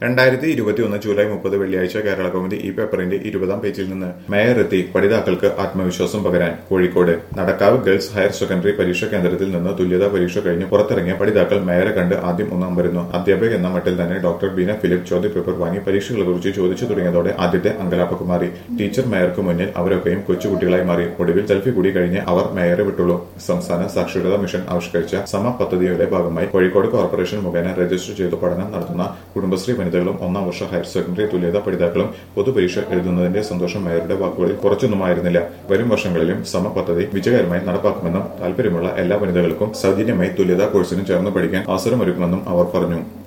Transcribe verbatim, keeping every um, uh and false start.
രണ്ടായിരത്തി ഇരുപത്തിയൊന്ന് ജൂലൈ മുപ്പത് വെള്ളിയാഴ്ച കേരള കൗമുദി ഈ പേപ്പറിന്റെ ഇരുപതാം പേജിൽ നിന്ന് മേയർ എത്തി പഠിതാക്കൾക്ക് ആത്മവിശ്വാസം പകരാൻ. Kozhikode Nadakkavu girls higher secondary പരീക്ഷാ കേന്ദ്രത്തിൽ നിന്ന് തുല്യതാ പരീക്ഷ കഴിഞ്ഞ് പുറത്തിറങ്ങിയ പഠിതാക്കൾ മേയറെ കണ്ട് ആദ്യം ഒന്ന് അമ്പരുന്നു. അധ്യാപക എന്ന മട്ടിൽ തന്നെ ഡോക്ടർ ബീന ഫിലിപ്പ് ചോദ്യപേപ്പർ വാങ്ങി പരീക്ഷകളെക്കുറിച്ച് ചോദിച്ചു തുടങ്ങിയതോടെ ആദ്യത്തെ അങ്കലാപ്പൊക്കെ മാറി. ടീച്ചർ മേയർക്ക് മുന്നിൽ അവരൊക്കെയും കൊച്ചുകുട്ടികളായി മാറി. ഒടുവിൽ സെൽഫി കൂടി കഴിഞ്ഞ് അവർ മേയറെ വിട്ടുള്ളൂ. സംസ്ഥാന സാക്ഷരതാ മിഷൻ ആവിഷ്കരിച്ച സമ പദ്ധതിയുടെ ഭാഗമായി കോഴിക്കോട് കോർപ്പറേഷൻ മുഖേന രജിസ്റ്റർ ചെയ്ത് പഠനം നടത്തുന്ന കുടുംബശ്രീ വനിതകളും ഒന്നാം വർഷ ഹയർ സെക്കൻഡറി തുല്യതാ പഠിതാക്കളും പൊതുപരീക്ഷ എഴുതുന്നതിന്റെ സന്തോഷം മേയറുടെ വാക്കുകളിൽ കുറച്ചൊന്നുമായിരുന്നില്ല. വരും വർഷങ്ങളിലും സമ പദ്ധതി വിജയകരമായി നടപ്പാക്കുമെന്നും താൽപര്യമുള്ള എല്ലാ വനിതകൾക്കും സൗജന്യമായി തുല്യതാ കോഴ്സിനും ചേർന്ന് പഠിക്കാൻ അവസരമൊരുക്കുമെന്നും അവർ പറഞ്ഞു.